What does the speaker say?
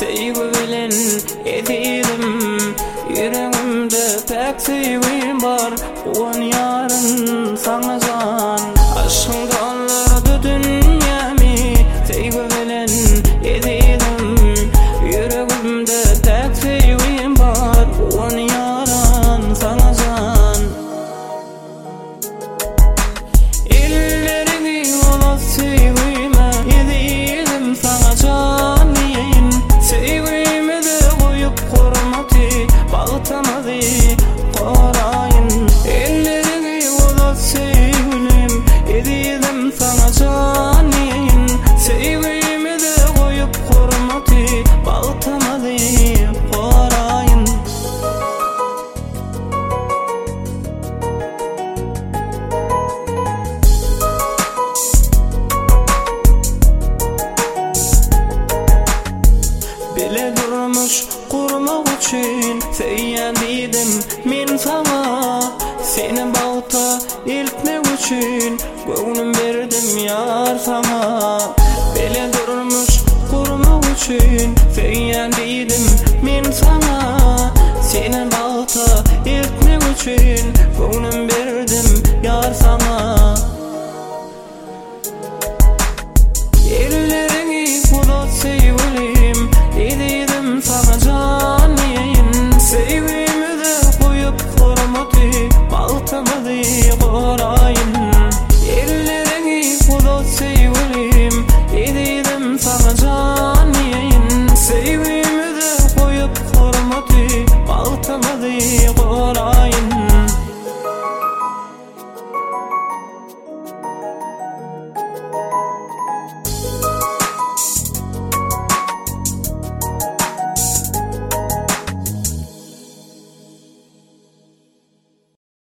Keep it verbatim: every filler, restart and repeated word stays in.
sevgi bilen edidim. Yüreğimde pek sevgim var, on yarın sana can. Aşkında anlardı dünyamı, sevgi bilen edidim. Yüreğimde pek sevgim var, on yarın sana can. Ellerini ona sevgime edidim sana can. Sevgimi de koyup korumadı, bağıtamadı korayın. Ellerini ona sevgilim edidim sana can. Sevgimi de koyup korumadı, bağıtamadı korayın. Bile durmuş kurmak için seyyadiydim min sana. Seni bağıta iltmek için gönlüm verdim yar sana. Bile durmuş kurmak için seyyadiydim min sana. Seni bağıta iltmek için gönlüm verdim yar sana. Ellerini kula sevgilim edidim sana can. Sevgimi de koyup korumadı, bağıtamadı